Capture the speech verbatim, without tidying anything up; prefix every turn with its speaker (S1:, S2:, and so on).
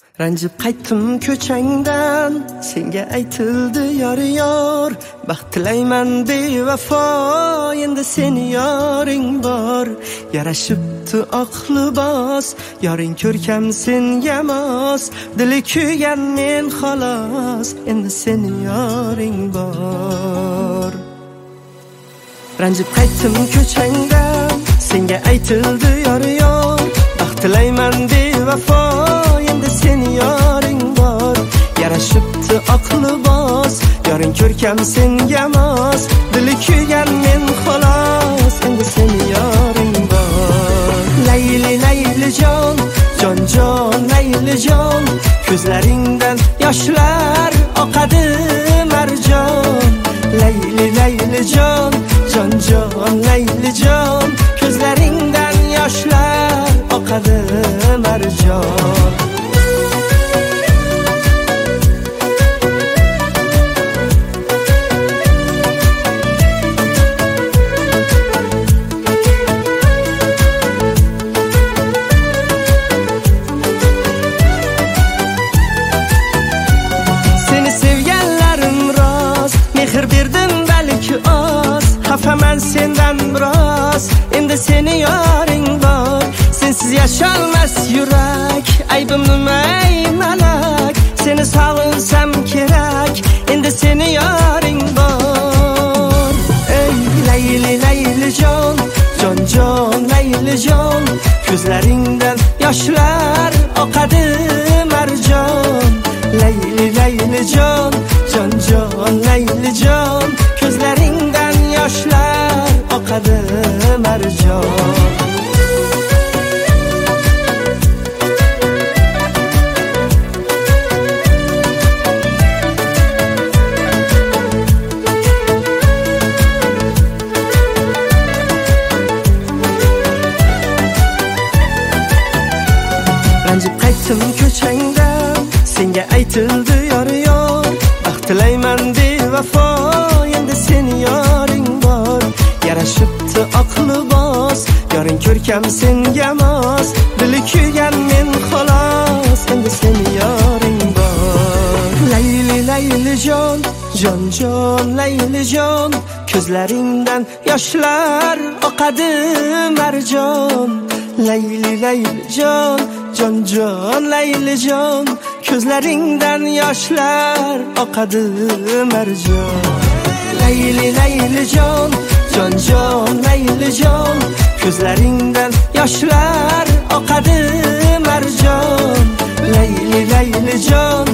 S1: Ranjib qaytdim ko'changdan, senga aytildi yor yor. Baxt tilayman bevafo, endi seni yoring bor. Yarashibdi oq libos, yoring ko'rkam senga mos. Dili kuygan men xolos, endi seni yoring bor. Ranjib qaytdim ko'changdan, senga aytildi yor yor. Baxt tilayman bevafo, endi seni yoring bor. Yarashibdi oq libos, yoring ko'rkam senga mos. Dili kuygan men xolos, endi seni yoring bor. Layli layli jon, jon jon layli jon, ko'zlaringdan yoshlar oqadi marjon. Layli layli jon, jon jon layli jon, ko'zlaringdan yoshlar oqadi marjon. Seni sevganlarim rost, mehr berdim balki oz. Xafaman sendan biroz, endi seni yoring bor. Sensiz yasholmas yurak, aybim nima ey malak. Seni sog'insam kerak, endi seni yoring bor. Ey layli layli jon, jon jon layli jon, ko'zlaringdan yoshlar oqadi marjon. Layli layli jon, jon jon layli jon, ko'zlaringdan yoshlar oqadi marjon. Ranjib qaytdim ko'changdan, senga aytildi yor yor. Baxt tilayman bevafo, endi seni yoring bor. Yarashibdi oq libos, yoring ko'rkam senga mos. Dili kuygan men xolos, endi seni yoring bor. Layli layli jon, jon jon layli jon, ko'zlaringdan yoshlar oqadi marjon. Layli layli jon, jon jon layli jon, ko'zlaringdan yoshlar oqadi marjon. Layli layli jon, jon jon layli jon, ko'zlaringdan yoshlar oqadi marjon. Layli layli jon,